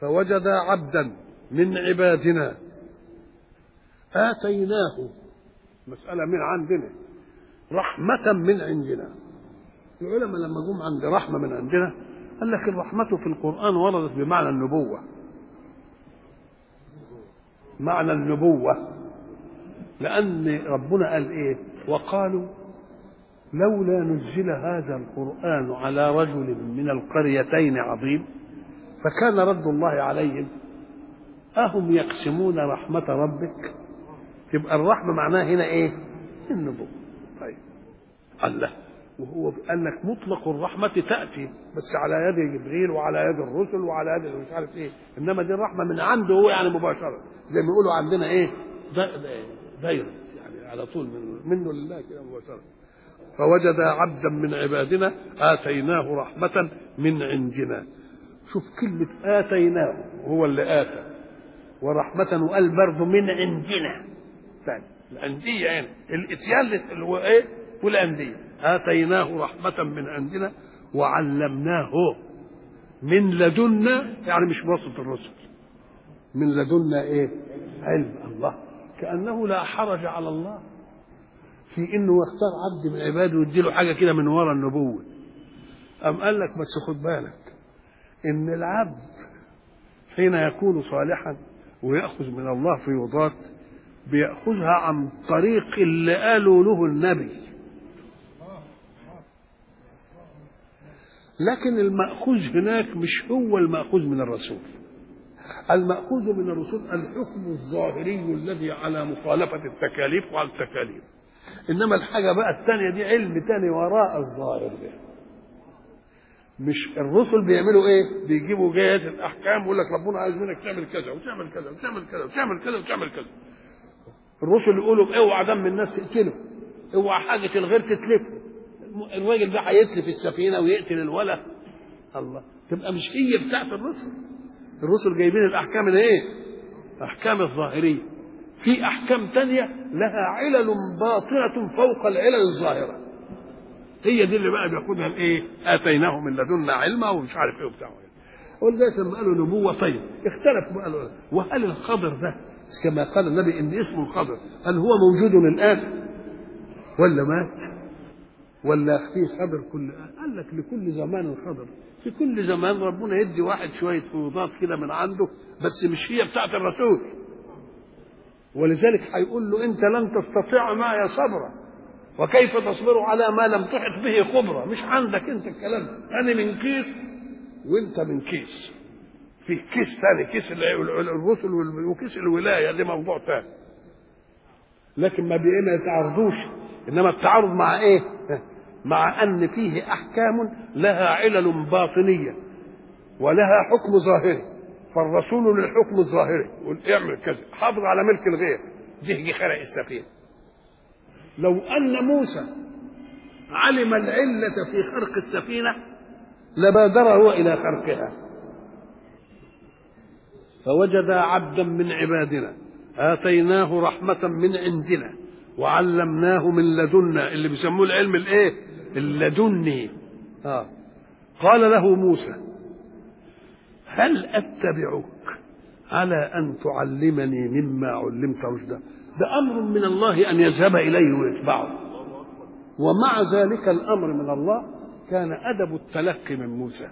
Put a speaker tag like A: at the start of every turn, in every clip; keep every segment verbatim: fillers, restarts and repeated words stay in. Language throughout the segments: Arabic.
A: فوجد عبدا من عبادنا آتيناه، مسألة من عندنا، رحمة من عندنا. العلماء لما جم عند رحمة من عندنا قال لك الرحمة في القرآن وردت بمعنى النبوة، معنى النبوة، لأن ربنا قال إيه؟ وقالوا لولا نزل هذا القرآن على رجل من القريتين عظيم، فكان رد الله عليهم أهم يقسمون رحمة ربك؟ يبقى الرحمة معناها هنا إيه؟ النبوة. طيب الله، وهو قال لك مطلق الرحمة تأتي بس على يد جبريل وعلى يد الرسل وعلى يد مش عارف إيه، إنما دي الرحمة من عنده هو يعني مباشرة، زي ما يقولوا عندنا إيه؟ دايرة يعني على طول من منه لله كده مباشرة. فوجد عبدا من عبادنا آتيناه رحمة من عندنا. شوف كلمة آتيناه، هو اللي آتى، ورحمة وقال برضه من عندنا ثاني، الأندية يعني الإتيان اللي هو إيه؟ والأندية. آتيناه رحمة من عندنا وعلمناه من لدنا، يعني مش وسط الرسل، من لدنا إيه؟ علم. الله، كأنه لا حرج على الله في إنه يختار عبد من عباده ويديله حاجة كده من وراء النبوة. أم قال لك بس خد بالك إن العبد حين يكون صالحا ويأخذ من الله فيوضات بيأخذها عن طريق اللي قالوا له النبي، لكن المأخوذ هناك مش هو المأخوذ من الرسول. المأخوذ من الرسول الحكم الظاهري الذي على مخالفة التكاليف وعلى التكاليف، إنما الحاجة بقى الثانية دي علم تاني وراء الظاهر ده. مش الرسل بيعملوا ايه؟ بيجيبوا جهات الاحكام ويقول لك ربنا عايز منك تعمل كذا وتعمل كذا وتعمل كذا وتعمل كذا وتعمل كذا. الرسل يقولوا اوعى دم الناس تقتله، اوعى حاجه الغير تتلفه، الراجل ده هيتلف السفينه ويقتل الولد. الله، تبقى مش هي بتاعت الرسل. الرسل جايبين الاحكام الايه؟ احكام الظاهريه. في احكام تانية لها علل باطنه فوق العلل الظاهره، هي دي اللي بقى بياخدها الايه؟ اتيناه من لدنا علما ومش عارف ايه وبتاع. ولذلك لما قالوا نبوه، طيب اختلفوا بقى قالوا وهل الخضر ده كما قال النبي ان اسمه الخضر هل هو موجود الان ولا مات ولا فيه خضر كل؟ قال لك لكل زمان خضر، في كل زمان ربنا يدي واحد شويه فيوضات كده من عنده، بس مش هي بتاعت الرسول. ولذلك هيقول له انت لن تستطيع معي صبرا وكيف تصبر على ما لم تحط به خبرة. مش عندك انت الكلام، انا من كيس وانت من كيس، في كيس ثاني، كيس الرسل وكيس الولاية، دي موضوع ثاني. لكن ما بينا يتعارضوش، انما التعارض مع ايه؟ مع ان فيه احكام لها علل باطنية ولها حكم ظاهري، فالرسول للحكم الظاهري يقول اعمل كذا، حافظ على ملك الغير، دي خرق السفينة. لو أن موسى علم العلة في خرق السفينة لبادر هو إلى خرقها. فوجد عبدا من عبادنا آتيناه رحمة من عندنا وعلمناه من لدنا، اللي بيسموه العلم الايه؟ اللدني. آه. قال له موسى هل أتبعك على أن تعلمني مما علمت رشدا؟ ده أمر من الله أن يذهب إليه ويتبعه، ومع ذلك الأمر من الله كان أدب التلقي من موسى.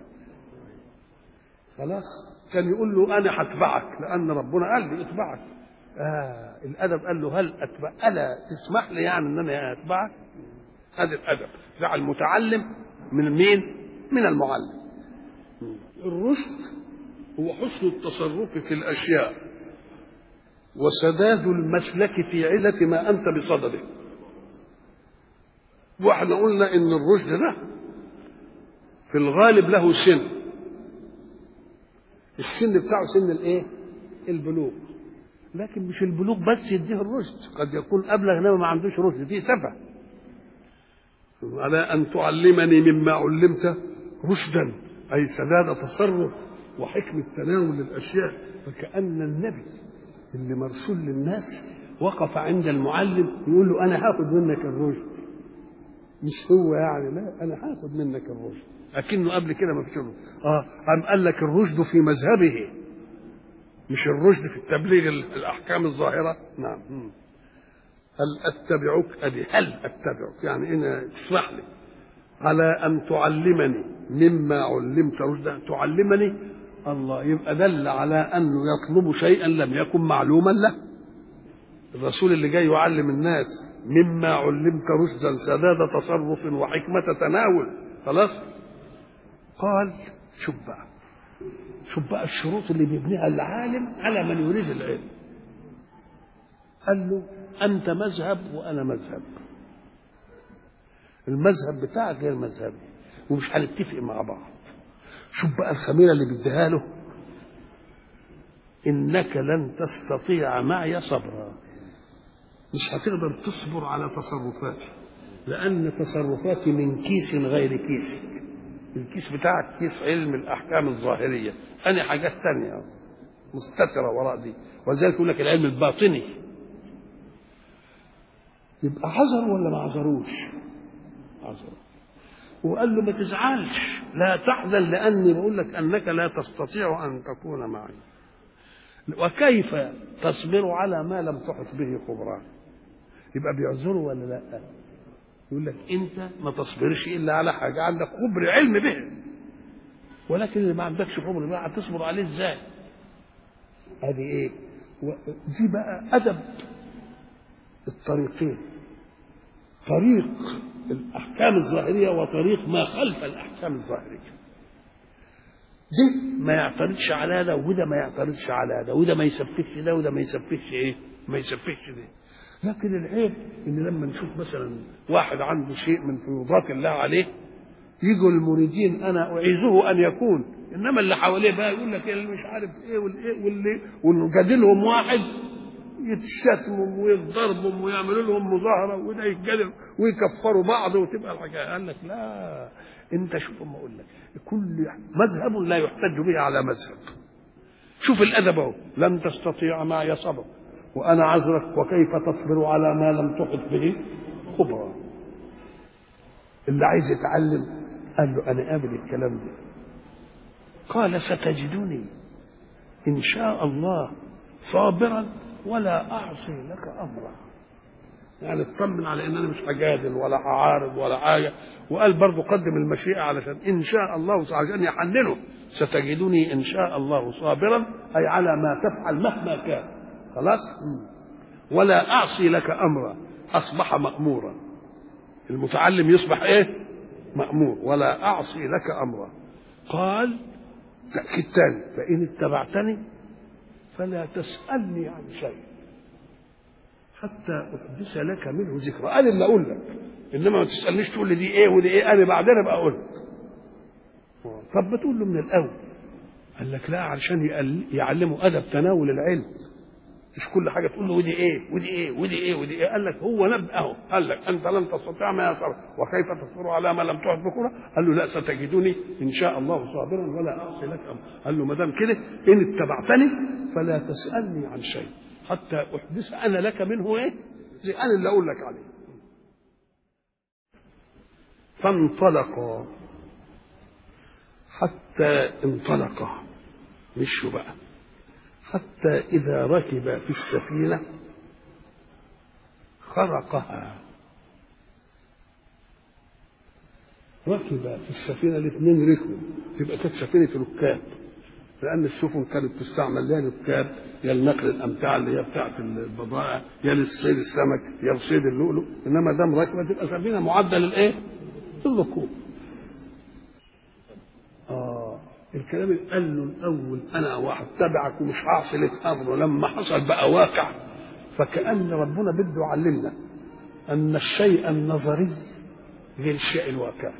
A: خلاص كان يقول له أنا هتبعك لأن ربنا قال لي اتبعك. آه الأدب قال له هل أتبع، ألا تسمح لي يعني أن أنا أتبعك؟ هذا الأدب بتاع المتعلم من مين؟ من المعلم. الرشد هو حسن التصرف في الأشياء وسداد المسلك في علة ما أنت بصدده. واحنا قلنا إن الرشد ده في الغالب له سن، السن بتاعه سن الايه؟ البلوغ. لكن مش البلوغ بس يديه الرشد، قد يكون أبلغ انما ما عندوش رشد، فيه سفه. على أن تعلمني مما علمت رشدا، أي سداد تصرف وحكمة تناول الأشياء. فكأن النبي اللي مرسول للناس وقف عند المعلم يقول له أنا هاخد منك الرشد، مش هو يعني لا أنا هاخد منك الرشد، لكنه قبل كده ما فيش رشد. آه قام قال لك الرشد في مذهبه مش الرشد في التبليغ الأحكام الظاهرة. نعم. هل أتبعك أدي هل أتبعك يعني إن تسمح لي على أن تعلمني مما علمت رشدا. تعلمني الله يبقى دل على أنه يطلب شيئا لم يكن معلوما له. الرسول اللي جاي يعلم الناس مما علمت رشدا سداد تصرف وحكمة تناول. خلاص. قال شوف بقى شوف بقى الشروط اللي بيبنيها العالم على من يريد العلم. قال له أنت مذهب وأنا مذهب، المذهب بتاعك غير مذهبي ومش هنتفق مع بعض. شوف بقى الخميرة اللي بيديها له، إنك لن تستطيع معي صبرا. مش هتقدر تصبر على تصرفاتي لأن تصرفاتي من كيس غير كيسك. الكيس بتاعك كيس علم الأحكام الظاهرية، أنا حاجات تانية مستترة وراء دي، ولذلك يقول لك العلم الباطني. يبقى عذر ولا ما عذروش؟ عذر. وقال له ما تزعلش لا تحزن لأني بقول لك أنك لا تستطيع أن تكون معي. وكيف تصبر على ما لم تحط به خبرا؟ يبقى بيعذره ولا لا؟ يقول لك انت ما تصبرش الا على حاجه عندك خبر علم به، ولكن اللي ما عندكش خبر بقى هتصبر عليه ازاي؟ ادي ايه؟ دي بقى ادب الطريقين، طريق الاحكام الظاهريه وطريق ما خلف الاحكام الظاهريه. ده ما يعترضش على ده وده ما يعترضش على ده، وده ما يسفكش ده وده ما يسفكش ايه؟ ما يسفكش ده. لكن العيب ان لما نشوف مثلا واحد عنده شيء من فيوضات الله عليه يجوا المريدين انا اعيذه ان يكون، انما اللي حواليه بقى يقول لك اللي مش عارف ايه والايه واللي ونجادلهم واحد يتشتموا ويضربهم ويعملوا لهم مظاهره وده يتجادل ويكفروا بعض وتبقى الحكايه. قال لك لا، انت شوف اما اقول لك كل مذهب لا يحتج به على مذهب. شوف الادب اهو، لن تستطيع معي صبر وانا عذرك وكيف تصبر على ما لم تحط به خبرا. اللي عايز يتعلم قال له انا قابل الكلام ده. قال ستجدني ان شاء الله صابرا ولا اعصي لك امرا. يعني اطمن على ان انا مش هجادل ولا هعارض ولا حاجه. وقال برضه قدم المشيئه علشان ان شاء الله عشان يحننه ستجدني ان شاء الله صابرا اي على ما تفعل مهما كان. خلاص. ولا اعصي لك امرا اصبح مامورا. المتعلم يصبح ايه؟ مامور. ولا اعصي لك امرا. قال تاكيد ثاني فان اتبعتني فلا تسالني عن شيء حتى احدث لك منه ذكرى. انا اللي اقول لك، انما ما تسالنيش تقول لي دي ايه ودي ايه، انا بعدين ابقى اقول لك. طب بتقول له من الاول. قال لك لا، علشان يعلموا ادب تناول العلم، مش كل حاجه تقول له ودي ايه ودي ايه ودي ايه ودي ايه. قال لك هو نبأه، قال لك انت لن تستطيع ما يصبر وكيف تصبر على ما لم تحط بخبرة. قال له لا ستجدني ان شاء الله صابرا ولا اعصي لك امرا. قال له ما دام كده ان اتبعتني فلا تسالني عن شيء حتى احدث انا لك منه ايه؟ زي انا اللي اقول لك عليه. فانطلقا حتى انطلقا مشوا بقى حتى إذا ركب في السفينة خرقها. ركب في السفينة الاثنين ركبوا، تبقى كانت سفينة ركاب، لأن السفن كانت تستعمل يا ركاب يا لنقل الأمتعة اللي هي بتاعة البضائع يا لصيد السمك يا لصيد اللؤلؤ، إنما دام ركبة تبقى سفينة معدة للإيه؟ للركوب. آه الكلام اللي قال له الاول انا وهتبعك ومش هعصي لك امر، ولما حصل بقى واقع فكأن ربنا بده يعلمنا ان الشيء النظري غير الشيء الواقعي.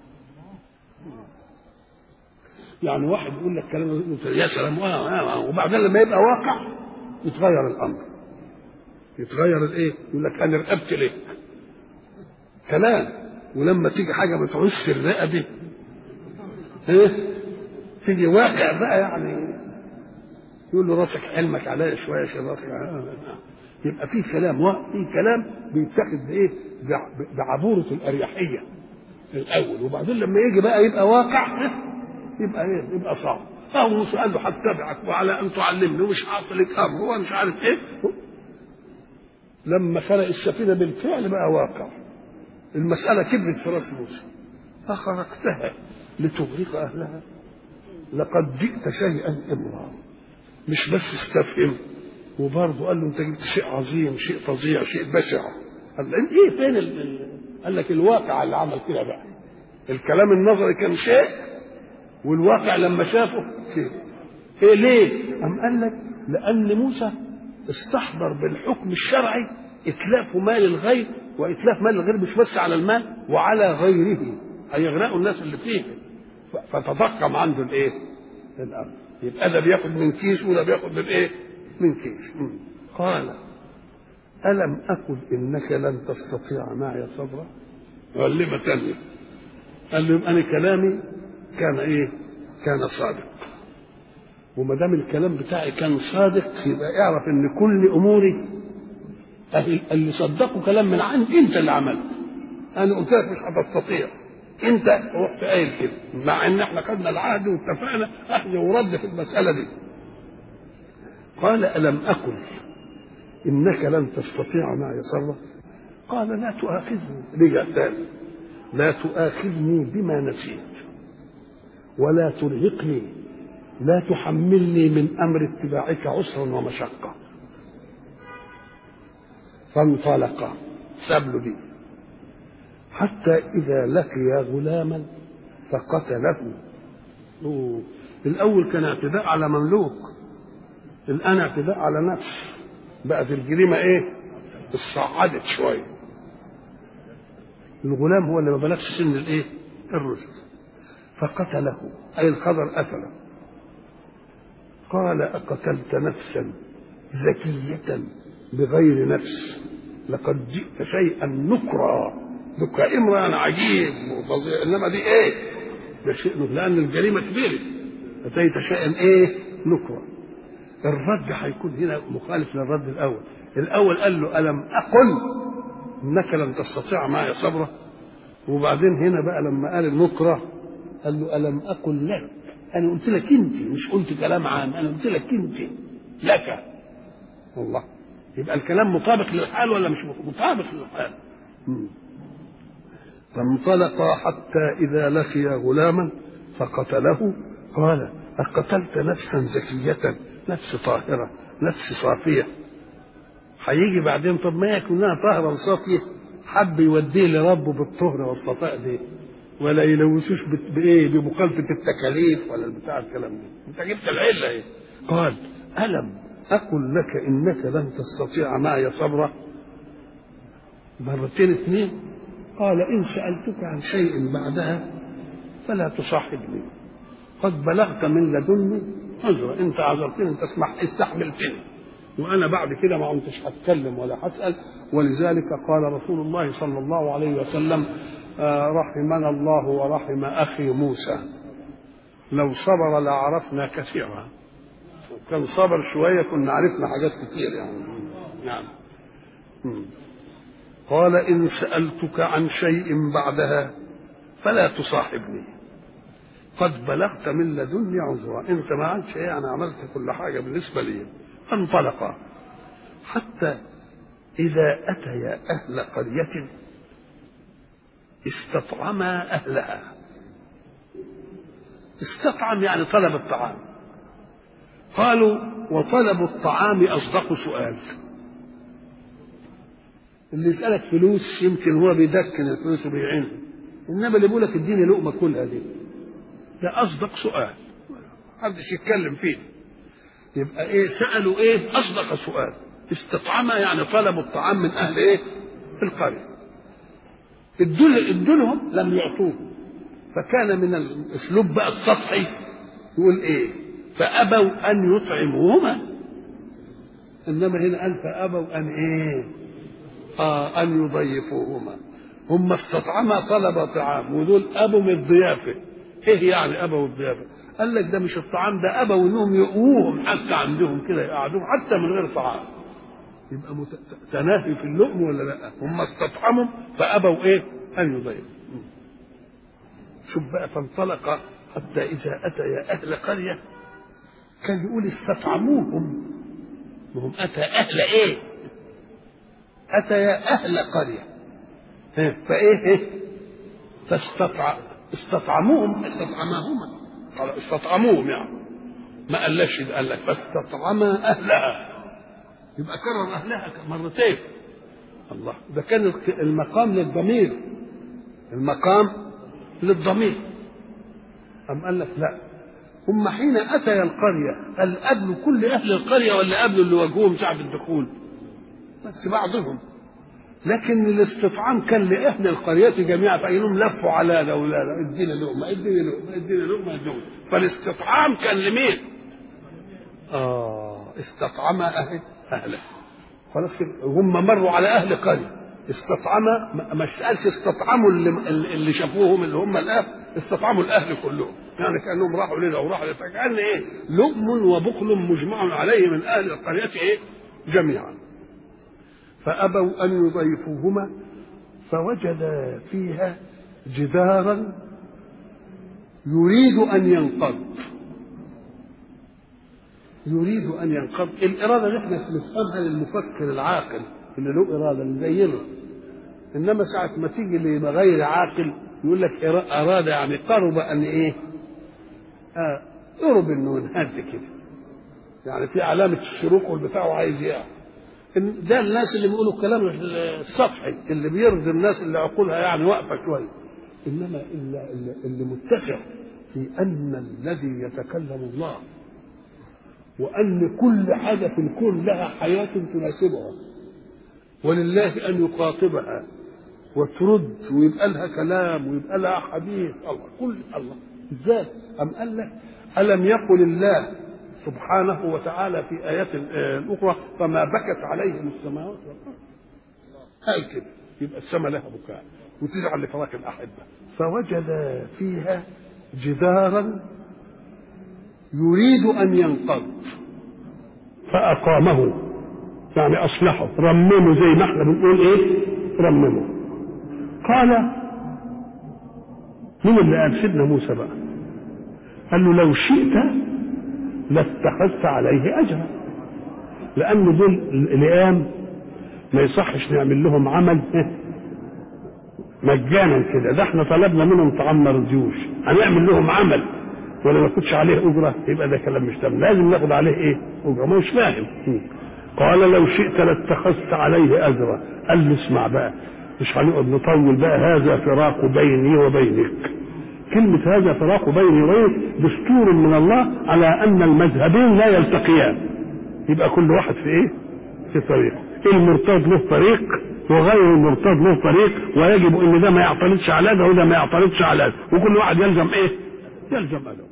A: يعني واحد يقول لك كلام يا سلام وبعدين لما يبقى واقع يتغير الامر، يتغير الايه؟ يقول لك انا رقبت لك كلام، ولما تيجي حاجه ما تعوزش الرقبه ايه؟ تيجي واقع بقى يعني يقول له راسك حلمك عليا شويه عشان راسك يبقى في كلام في كلام بيتاخد بايه؟ بعبوره الاريحيه الاول، وبعدين لما يجي بقى يبقى واقع يبقى ايه؟ يبقى صعب. فهو موسى قال له هتبعك وعلى ان تعلمني ومش حاصل لك امر ومش عارف ايه. لما خلق السفينه بالفعل بقى واقع، المساله كبرت في راس موسى. اخرقتها لتغرق اهلها لقد جئت شيئا امرا. مش بس استفهم، وبرضه قال له انت جبت شيء عظيم، شيء فظيع، شيء بشع. قال له ايه فين ال... قال لك الواقع اللي عمل كده بقى. الكلام النظري كان شيء، والواقع لما شافه شيء. ايه ليه؟ قام قال لك لان موسى استحضر بالحكم الشرعي اتلاف مال الغير، واتلاف مال الغير مش بس على المال وعلى غيره، هيغرقوا الناس اللي فيه. فتضخم عنده الايه؟ الامر. يبقى ده بياخد من كيس وده بياخد من ايه؟ من كيس. قال ألم أقل إنك لن تستطيع معي صبرا؟ علمة تانية. قال له أنا كلامي كان إيه؟ كان صادق. وما دام الكلام بتاعي كان صادق يبقى اعرف إن كل أموري اللي صدقوا كلام من عند أنت اللي عملت. أنا قلت لك مش هتستطيع. أنت رحت قايل كده، مع إن إحنا خدنا العهد واتفقنا أخذ ورد في المسألة دي. قال ألم أقل إنك لن تستطيع معي صبرا؟ قال لا تؤاخذني. رجع تاني، لا تؤاخذني بما نسيت ولا ترهقني، لا تحملني من أمر اتباعك عسرا ومشقة. فانطلقا، سابله دي حتى إذا لقي غلاما فقتله. أوه. الأول كان اعتداء على مملوك، الآن اعتداء على نفس. بقت الجريمة ايه؟ اتصعدت شوية. الغلام هو اللي ما بلغش سن الايه؟ الرشد. فقتله اي الخضر قتله. قال أقتلت نفسا زكية بغير نفس لقد جئت شيئا نكرا. نكرا امرأة عجيب وفظيع، انما دي ايه؟ ده شيء نكرا لان الجريمة كبيرة. اتيت شيئا ايه؟ نكرا. الرد هيكون هنا مخالف للرد الاول. الاول قال له الم اقل انك لن تستطيع معي صبرا، وبعدين هنا بقى لما قال النكره قال له الم اقل لك، انا قلت لك انت، مش قلت كلام عام، انا قلت لك انت لك. والله يبقى الكلام مطابق للحال ولا مش مطابق للحال؟ فانطلقا حتى اذا لقيا غلاما فقتله. قال اقتلت نفسا زكيه، نفس طاهرة، نفس صافية. هيجي بعدين طب ما يكون لها طاهرة وصافية، حب يوديه لربه بالطهر والصفاء دي، ولا يلوثوش بايه؟ بمخالفة التكاليف ولا البتاع الكلام ده. انت جبت العلة ايه؟ قال ألم أقل لك إنك لن تستطيع معي صبرا؟ مرتين اثنين. قال إن سألتك عن شيء بعدها فلا تصاحبني، قد بلغت من لدني عذرا. انت عذرتني، انت اسمح استحملتني، وانا بعد كده ما كنتش هتكلم ولا هسال. ولذلك قال رسول الله صلى الله عليه وسلم آه رحمنا الله ورحم اخي موسى، لو صبر لعرفنا كثيرا. كان صبر شويه كنا عرفنا حاجات كثير يعني. نعم. قال ان سالتك عن شيء بعدها فلا تصاحبني، قد بلغت من لدني عذرا. انت ما عملتش ايه؟ انا عملت كل حاجه بالنسبه لي. فانطلقا حتى اذا اتيا اهل قريه استطعما اهلها. استطعم يعني طلب الطعام. قالوا وطلب الطعام اصدق سؤال. اللي يسالك فلوس يمكن هو بيدكن الفلوس وبيعينها، انما اللي بيقول لك اديني لقمه كلها دي ده أصدق سؤال، محدش يتكلم فيه. يبقى إيه؟ سألوا إيه؟ أصدق سؤال. استطعما يعني طلبوا الطعام من أهل إيه؟ القرية. ادولهم لم يعطوه، فكان من الأسلوب بقى السطحي يقول إيه؟ فأبوا أن يطعموهما. إنما هنا قال فأبوا أن إيه؟ آه أن يضيفوهما. هم استطعما طلب طعام، ودول أبوا من الضيافة. ايه يعني ابوا الضيافه؟ قال لك ده مش الطعام، ده ابوا انهم يقووهم حتى عندهم كده، يقعدوهم حتى من غير طعام. يبقى مت... تناهي في اللقم ولا لا؟ هم استطعموا فابوا ايه؟ ان يضيفوا. شوف بقى، فانطلق حتى اذا اتيا اهل قريه كان يقول استطعموهم، وهم أتى أهل إيه؟ أتى يا أهل قرية، فإيه إيه؟ فاستطع استطعموهم استطعماهما، استطعموهم يعني ما قالش، قال لك فاستطعما أهلها، يبقى كرر أهلها مرتين. الله، ده كان المقام للضمير، المقام للضمير. أم قال لك لا، هم حين أتي القرية هل قابلوا كل أهل القرية ولا قابلوا اللي واجهوهم ساعة الدخول؟ بس بعضهم، لكن الاستطعام كان لأهل القرية جميعا، فإنهم لفوا على ده ولا لا، ادينا لقمة ادينا لقمة ادينا لقمة ادينا. فالاستطعام كان لمين؟ آه استطعم أهل أهله، خلاص هم مروا على أهل قرية، استطعم مش قالش استطعموا اللي, اللي شافوهم اللي هم الأهل، استطعموا الأهل كلهم، يعني كأنهم راحوا لنا وراحوا لنا، فكأن إيه لؤم وبخل مجمع عليه من أهل القرية إيه جميعا. فأبوا أن يضيفوهما فوجدا فيها جدارا يريد أن ينقض، يريد أن ينقض. الإرادة اللي احنا نفهمها للمفكر العاقل اللي له إرادة اللي زينا، إنما ساعة ما تيجي اللي غير عاقل يقول لك أراد يعني قرب أن إيه؟ آه قرب إنه ينهد كده، يعني في علامة الشروق والبتاع وعايز يقع. ده الناس اللي بيقولوا الكلام السطحي اللي بيرضي الناس اللي عقولها يعني واقفة شوية، إنما اللي, اللي متسع في أن الذي يتكلم الله، وأن كل حاجة في الكون لها حياة تناسبها، ولله أن يخاطبها وترد ويبقى لها كلام ويبقى لها حديث. الله كل الله ازاي؟ أم قال لك ألم يقل الله سبحانه وتعالى في آيات الأخرى فما بكت عليهم السماوات والأرض؟ قال كده، يبقى السماء لها بكاء وتزعل لفراق الأحبة. فوجد فيها جدارا يريد أن ينقض فأقامه، يعني أصلحه، رممه زي ما احنا بنقول إيه، رممه. قال مين اللي قال؟ سيدنا موسى بقى قال له لو شئت لاتخذت عليه أجرا، لأن دول الأيام ما يصحش نعمل لهم عمل مجانا كده، ده احنا طلبنا منهم طعام ما رضيوش، هنعمل لهم عمل ولا ما كنتش عليه أجرة؟ يبقى ده كلام مش تمام، لازم ناخد عليه ايه؟ أجرة. ما مش فاهم. قال لو شئت لاتخذت عليه أجرا. قال له اسمع بقى، مش هنقعد نطول بقى، هذا فراق بيني وبينك. كلمة هذا فراق بيني وبينك دستور من الله على أن المذهبين لا يلتقيان، يبقى كل واحد في ايه؟ في طريقه. المرتاد له طريق وغير المرتاد له طريق، ويجب ان ده ما يعترضش على ده وده ما يعترضش على ده، وكل واحد يلزم ايه؟ يلزم له.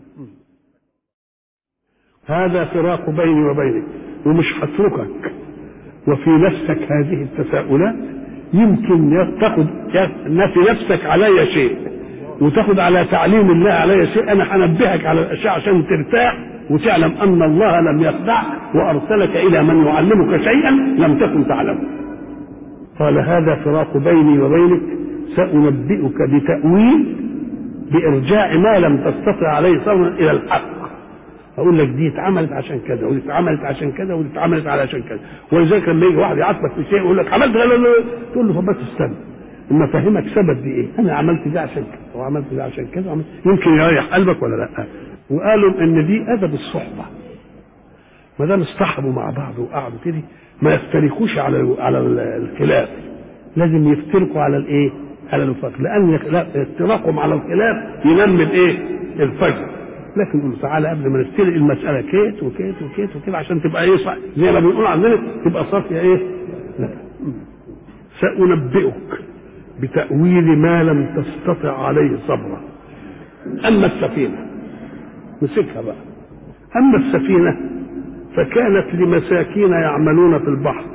A: هذا فراق بيني وبينك، ومش هتركك وفي نفسك هذه التساؤلات، يمكن تاخد في نفسك علي شيء وتاخد على تعليم الله علي شيء، انا هنبهك على الاشياء عشان ترتاح وتعلم ان الله لم يخدعك وارسلك الى من يعلمك شيئا لم تكن تعلمه. قال هذا فراق بيني وبينك، سأنبئك بتأويل بإرجاع ما لم تستطع عليه صبرا إلى الحق. أقول لك دي اتعملت عشان كذا ودي اتعملت عشان كذا ودي اتعملت علشان كذا. ولذلك لما يجي واحد يعاتبك في شيء يقول لك عملت لا لا لا، تقول له بس استنى اما افهمك سبب دي ايه، انا عملت ده عشان كذا وعملت ده عشان كذا وعملت. يمكن يريح قلبك ولا لا. وقالوا ان دي ادب الصحبه، ما دام اصطحبوا مع بعض وقعدوا كده ما يفترقوش على على الخلاف، لازم يفترقوا على الايه؟ على الفجر، لان افتراقهم على الخلاف ينمي الايه؟ الفجر. لكن قلت تعالى قبل ما نفترق المساله كيت وكيت وكيت وكيت عشان تبقى ايه صح زي ما بنقول عندنا، تبقى صافيه ايه؟ لا. سأنبئك بتأويل ما لم تستطع عليه صبرا. اما السفينه مسكها بقى. اما السفينه فكانت لمساكين يعملون في البحر.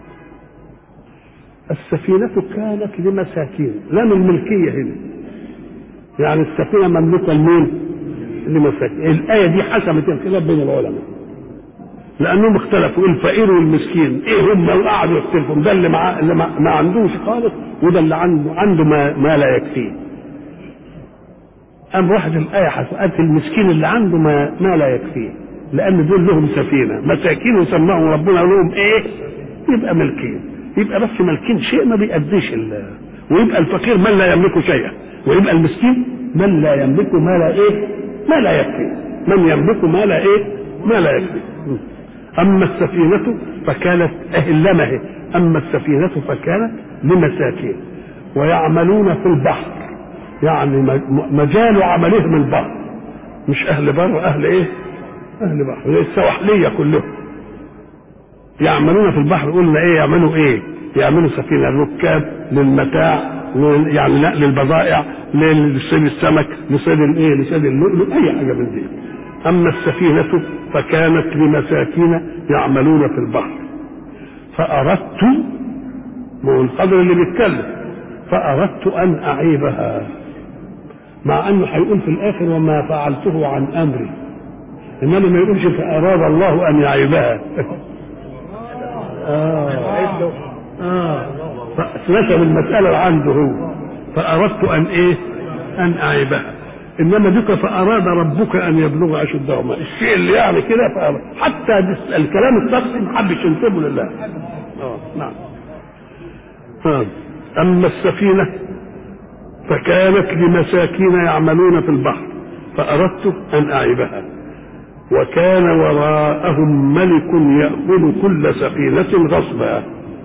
A: السفينه كانت لمساكين لا من ملكيه هنا، يعني السفينه مملوكه لمين؟ لمساكين. الايه دي حسمت الخلاف بين العلماء لانهم اختلفوا الفقير والمسكين ايه هم، وقعدوا يختلفوا، ده اللي معاه اللي ما عندوش خالص وده اللي عنده عنده ما, ما لا يكفيه. قام واحد الايه حسمت المسكين اللي عنده ما, ما لا يكفيه، لان دول لهم سفينه، مساكين وسماهم ربنا لهم ايه؟ يبقى ملكين، يبقى بس ملكين شيء ما بيأديش ال ويبقى الفقير من لا يملك شيئا، ويبقى المسكين من لا يملك ما لا ايه؟ ما لا يكفي، من يملك ما لا ايه؟ ما لا يكفي. اما السفينه فكانت اهلمه، اما السفينه فكانت لمساكين ويعملون في البحر، يعني مجال عملهم البحر، مش اهل بر، اهل ايه؟ اهل بحر، زي السواحليه كلهم يعملون في البحر. قلنا ايه يعملوا؟ ايه يعملوا؟ سفينه للركاب، للمتاع، يعني نقل البضائع، لصيد السمك، لصيد الايه؟ لصيد اللؤلؤ، اي حاجه من دي. اما السفينه فكانت لمساكين يعملون في البحر فاردت، هو القدر اللي بيتكلم، فاردت ان اعيبها، مع انه هيقول في الاخر وما فعلته عن امري، انما ما يقولش فاراد الله ان يعيبها. اه اه فنسب المساله عنده هو، فاردت ان ايه؟ ان اعيبها. انما بك فاراد ربك ان يبلغ اشدهما، الشيء اللي يعني كده فأراد. حتى الكلام الشخصي ما حبش ينسبه لله. اه نعم. آه. اما السفينه فكانت لمساكين يعملون في البحر فاردت ان اعيبها وكان وراءهم ملك يأخذ كل سفينة غصبا.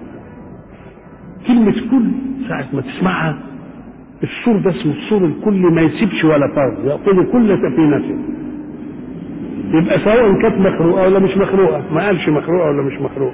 A: كلمة كل ساعة ما تسمعها السور ده اسمه السور الكل، ما يسيبش ولا فرد، يأخذ كل سفينة، يبقى سواء كانت مخروقة ولا مش مخروقة، ما قالش مخروقة ولا مش مخروقة.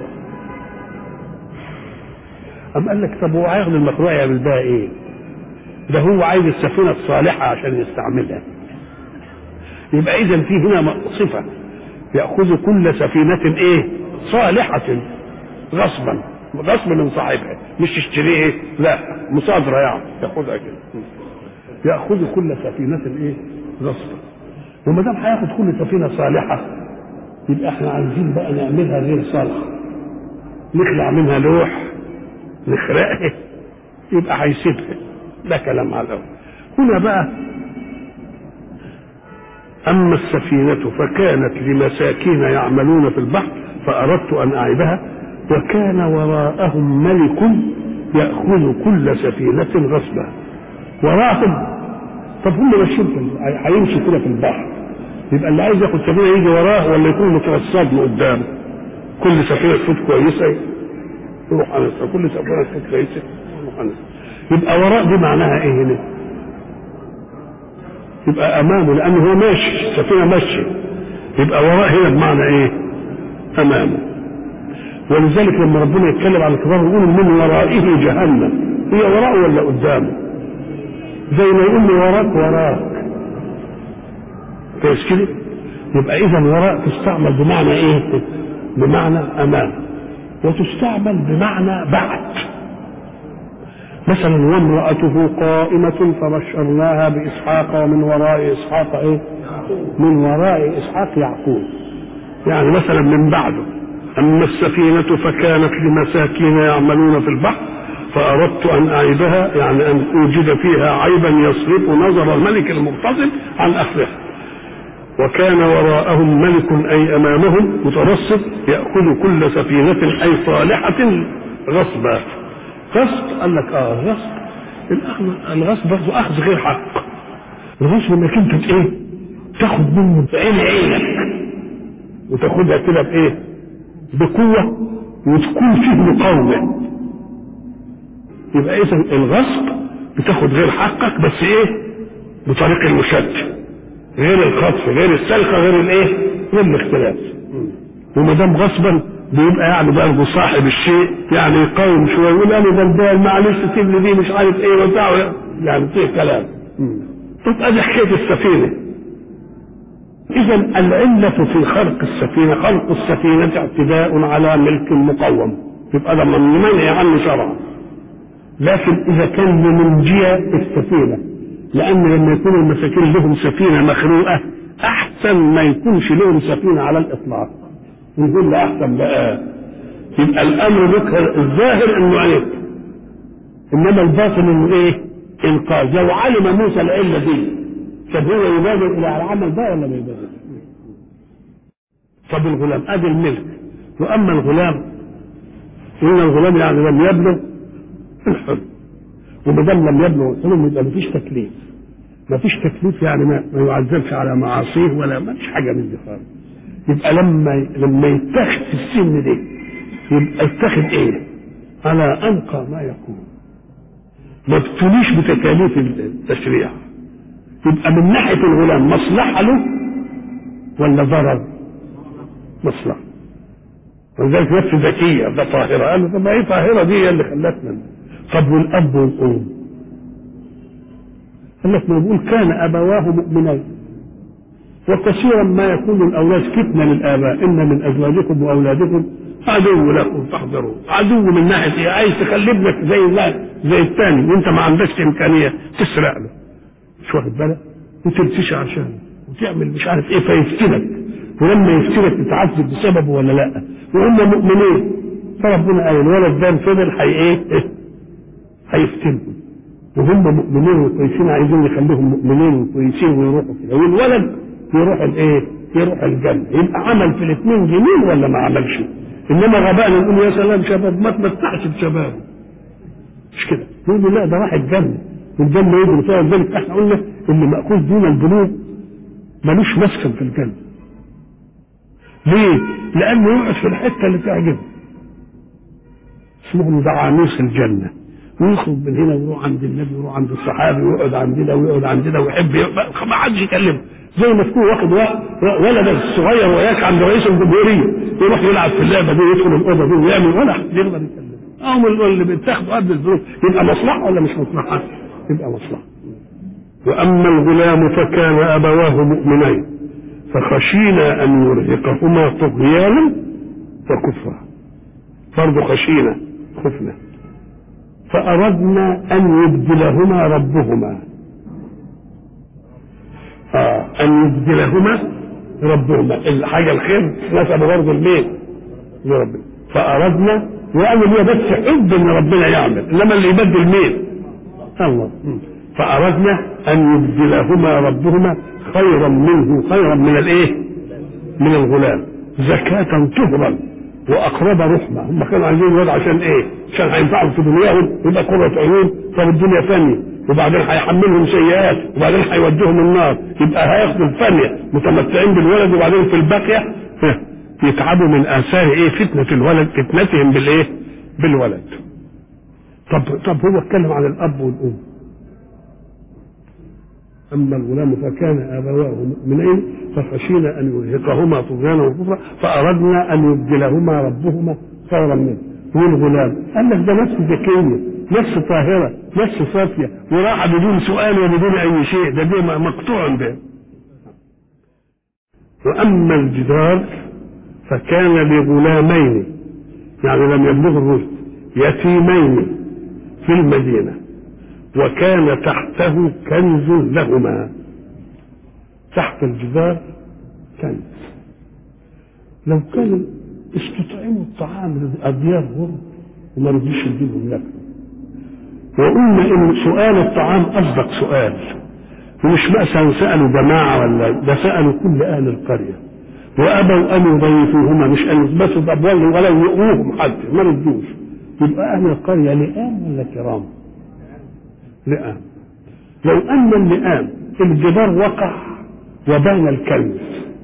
A: أم قال لك طب هو هياخد المخروقة يعمل بها إيه؟ ده هو عايز السفينة الصالحة عشان يستعملها. يبقى إذا في هنا صفة، يأخذ كل سفينة إيه؟ صالحة غصبا، غصب من صاحبها، مش تشتريه، لا مصادرة يعني ياخذها كده. يأخذ كل سفينة إيه؟ غصبا. وما دام هياخد كل سفينة صالحة يبقى احنا عايزين بقى نعملها غير صالحة، نخلع منها لوح نخرقها، يبقى هيسيبها. ده كلام على الأول. هنا بقى أما السفينة فكانت لمساكين يعملون في البحر فأردت أن أعيبها وكان وراءهم ملك يأخذ كل سفينة غصبا. وراءهم، طب هم ماشيين هيمشوا كده في البحر، يبقى اللي عايز ياخد سفينة يجي وراه ولا يكون مترصد له قدام؟ كل سفينة تفوت كويسة يروح أنسى، كل سفينة تفوت كويسة يروح أنسى. يبقى وراء دي معناها إيه هنا؟ يبقى امامه، لانه هو ماشي، السفينه ماشيه، يبقى وراء هنا بمعنى ايه؟ امامه. ولذلك لما ربنا يتكلم على الكفار يقول من ورائه جهنم، هي وراءه ولا قدامه؟ زي ما يقول لي وراك وراك كويس كده. يبقى اذا وراء تستعمل بمعنى ايه؟ بمعنى امام، وتستعمل بمعنى بعد. مثلا وامرأته قائمة فبشرناها بإسحاق ومن وراء إسحاق إيه؟ من وراء إسحاق يعقوب، يعني مثلا من بعده. أما السفينة فكانت لمساكين يعملون في البحر فأردت أن أعيبها، يعني أن أوجد فيها عيبا يصرف نظر الملك المقتصد عن أخذها. وكان وراءهم ملك أي أمامهم مترصد يأخذ كل سفينة أي صالحة غصبا. غصب قال لك اه غصب، الغصب برضه اخذ غير حق. الغصب انك انت بايه؟ تاخد منه بعين عينك وتاخدها كده بايه؟ بقوه وتكون فيه مقاومه. يبقى اذا الغصب بتاخد غير حقك بس ايه؟ بطريق المشد، غير الخطف، غير السلخه، غير الايه؟ غير الاختلاف. وما دام غصبا بيبقى يعني برضه صاحب الشيء يعني يقاوم شويه، يقول انا غلبان معلش سيب لي دي مش عارف ايه وبتاع، يعني فيه كلام. طب ادي حكايه السفينه. اذا العله في خلق السفينه، خلق السفينه اعتداء على ملك مقوم، يبقى ده منهي عنه شرعا. لكن اذا كان لمنجيه السفينه، لان لما يكون المساكين لهم سفينه مخلوقه احسن ما يكونش لهم سفينه على الاطلاق، نقول له احسن بقى. يبقى الامر بك الظاهر انه عيب، انما الباطن انه ايه؟ انقاذ. لو علم موسى العله دي كان هو يبادر الى العمل ده ولا ما يبادر؟ طب الغلام ادي الملك. واما الغلام ان الغلام يعني لم يبلغ الحلم، وما دام لم يبلغ الحلم يبقى مفيش تكليف. مفيش تكليف يعني ما, ما يعذبش على معاصيه ولا ما فيش حاجه من دي خالص. يبقى لما لما يتخذ في السن ده يبقى يتخذ ايه؟ على انقى ما يكون، ما ابتليش بتكاليف التشريع. يبقى من ناحيه الغلام مصلحه له ولا ضرر؟ مصلحه. ولذلك نفس ذكيه ده طاهره، قال طب ايه طاهره دي هي اللي خلتنا. طب والاب والام؟ قال لك ما بيقول كان ابواه مؤمنين، وكثيرا ما يكون الاولاد فتنه للاباء، ان من ازواجكم واولادكم عدو لكم فاحذروه. عدو من ناحيه ايه؟ عايز تخلي ابنك زي الله زي الثاني وانت ما عندكش امكانيه تسرق له، مش واخد بالك؟ وترتشي عشانه وتعمل مش عارف ايه فيفتنك، ولما يفتنك تتعذب بسببه ولا لا؟ وهم مؤمنين، فربنا قال الولد ده فضل حي ايه؟ هيفتنهم، وهم مؤمنين وكويسين عايزين يخليهم مؤمنين وكويسين ويروحوا كده، والولد يروح الايه؟ يروح الجنه. يبقى عمل في الاثنين جميل ولا ما عملش؟ انما غباء نقول يا سلام شباب ما تمتعش بشبابه، مش كده؟ نقول لا ده راح الجنه، والجنه يجري فيها. ولذلك احنا قلنا اللي ماخوذ دون البلوغ ملوش مسكن في الجنه. ليه؟ لانه يقعد في الحته اللي تعجبه، اسمهم دعاميس الجنه، ويخرج من هنا ويروح عند النبي ويروح عند الصحابي ويقعد عندنا ويقعد عندنا ويحب ما حدش يكلمه، زي ما تكون واخد ولد الصغير وياك عند رئيس الجمهوريه يروح يلعب في اللعبه دي ويدخل الاوضه دي ويعمل ولا حد يقدر يكلمه. او اللي بيتاخدوا قبل الظروف يبقى مصلحه ولا مش مصلحه؟ يبقى مصلحه. واما الغلام فكان ابواه مؤمنين فخشينا ان يرهقهما طغيانا وكفرا. برضه خشينا خفنا. فأردنا أن يبدلهما ربهما آه أن يبدلهما ربهما الحاجة الخير نسب برضه المين لربنا. فأردنا وأن هي بس حب إن ربنا يعمل، إنما اللي يبدل مين؟ الله. فأردنا أن يبدلهما ربهما خيرا منه، خيرا من الإيه؟ من الغلام، زكاة طهرا واقرب رحمه. هم كانوا عايزين الواد عشان ايه؟ عشان هينفعهم في دنياهم يبقى قرة عيون، طب الدنيا ثانيه، وبعدين هيحملهم سيئات، وبعدين هيوديهم النار، يبقى هياخدوا الثانيه متمتعين بالولد، وبعدين في الباقيه يتعبوا من اثار ايه؟ فتنه الولد، فتنتهم بالايه؟ بالولد. طب طب هو اتكلم عن الاب والام. اما الغلام فكان ابواه مؤمنين فخشينا ان يرهقهما طغيانا وكفرا فاردنا ان يبدلهما ربهما خيرا منه. والغلام قال لك ده نفس ذكيه، نفس طاهره، نفس صافيه، وراح بدون سؤال وبدون اي شيء، ده دي مقطوع به. واما الجدار فكان لغلامين، يعني لم يبلغ الرشد، يتيمين في المدينه، وكان تحته كنز لهما. تحت الجدار كنز. لو كانوا استطعموا الطعام لأضياف غرب وما رضيش يجيبهم لكم، وقلنا ان سؤال الطعام اصدق سؤال، ومش مثلا سالوا جماعه ولا ده سالوا كل اهل القريه، وابوا ان يضيفوهما، مش ان يثبتوا بابواب ولا يؤوهم حتى ما ردوش. يبقى اهل القريه لئام ولا كرام؟ لئام. لو ان اللئام الجدار وقع وبان الكنز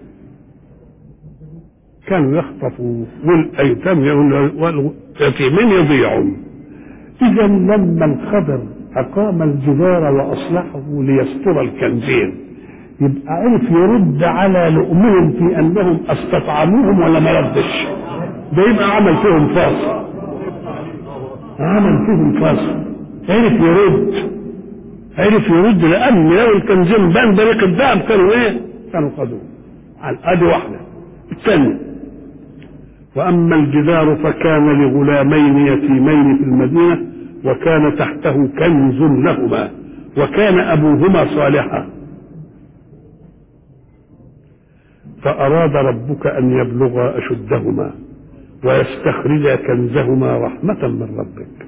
A: كانوا يخطفوا والايتام واليتيمين يضيعون. اذا لما الخضر اقام الجدار واصلحه ليستر الكنزين يبقى عرف يرد على لؤمهم في انهم استطعموهم ولا ما ردش؟ ده يبقى عمل فيهم فاصل، عمل فيهم فاصل، عرف يرد، عرف يرد لان لو الكنزين بان بريق الذهب كانوا ايه؟ كانوا خدوه. على ادي واحده. الثانيه واما الجدار فكان لغلامين يتيمين في المدينه وكان تحته كنز لهما وكان ابوهما صالحا فاراد ربك ان يبلغا اشدهما ويستخرجا كنزهما رحمه من ربك.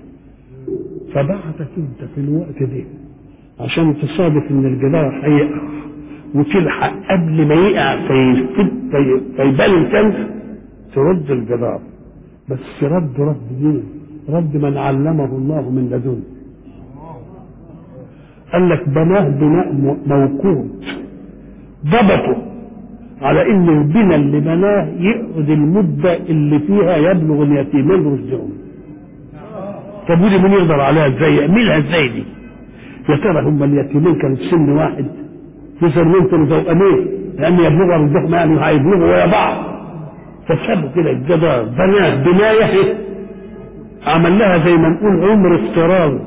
A: فبعتك انت في الوقت ده عشان تصادف ان الجدار هيقع وتلحق قبل ما يقع في فيبان الكنز ترد الجدار. بس رد رد مين؟ رد من علمه الله من لدنه. قال لك بناه بناء موقوت ضبطه على ان البناء اللي بناه يقعد المده اللي فيها يبلغ اليتيمين رشدهم. طب ودي من يقدر عليها ازاي؟ يعملها ازاي دي؟ يا ترى هم اليتيمين كانوا في سن واحد يسمون كانوا توأمين لان يبلغوا رشدهم يعني هيبلغوا ويا بعض. فسابوا كده الجدار بناه بنايه عمل لها زي ما نقول عمر افتراضي.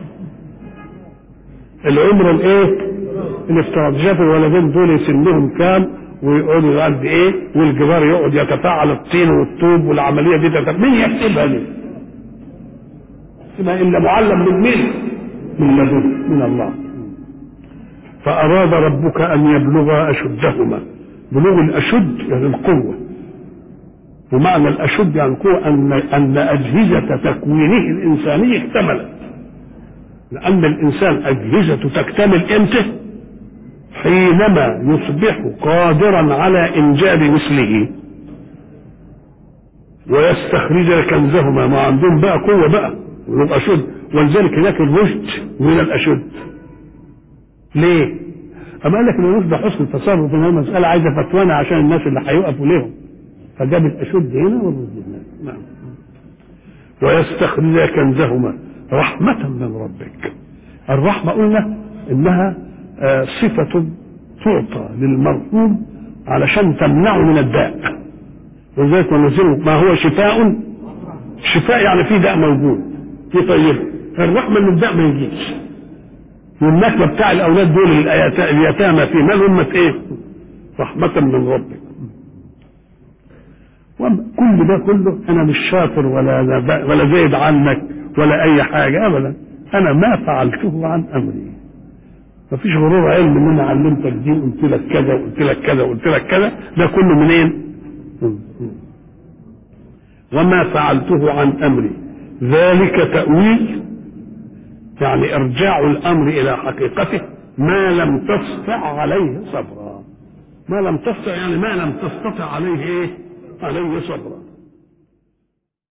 A: العمر الايه؟ الافتراضي. شاف الولدين دول سنهم كام ويقعدوا قد ايه والجدار يقعد يتفاعل الطين والطوب والعمليه دي تتفاعل. مين يحسبها ليه؟ ما الا معلم من مين؟ من لدن من الله. فاراد ربك ان يبلغا اشدهما. بلوغ الاشد يعني القوه، ومعنى الاشد يعني القوه ان ان اجهزه تكوينه الانساني اكتملت. لان الانسان اجهزته تكتمل امتى؟ حينما يصبح قادرا على انجاب مثله ويستخرج كنزهما. ما عندهم بقى قوه بقى ولو اشد. ولذلك هناك الرشد من الاشد. ليه؟ اما قال لك ان الرشد حسن التصرف، ان المساله عايزه فتوانه عشان الناس اللي هيقفوا لهم، فجاب الاشد هنا والرشد هنا. نعم. ويستخرج كنزهما رحمه من ربك. الرحمه قلنا انها آه صفه تعطى للمرحوم علشان تمنعه من الداء. ولذلك ونزله ما هو شفاء. شفاء يعني في داء موجود في طيبه. فالرحمه ان الداء ما يجيش. والنكبه بتاع الاولاد دول اليتامى في مال امه ايه؟ رحمه من ربك. كل ده كله انا مش شاطر ولا ولا زايد عنك ولا اي حاجه ابدا. انا ما فعلته عن امري. ما فيش غرور علم ان انا علمتك دي وقلت لك كذا وقلت لك كذا وقلت لك كذا. ده كله منين؟ وما فعلته عن امري ذلك تأويل يعني ارجاع الامر الى حقيقته ما لم تستطع عليه صبرا. ما لم تستطع يعني ما لم تستطع عليه ايه؟ عليه صبرا.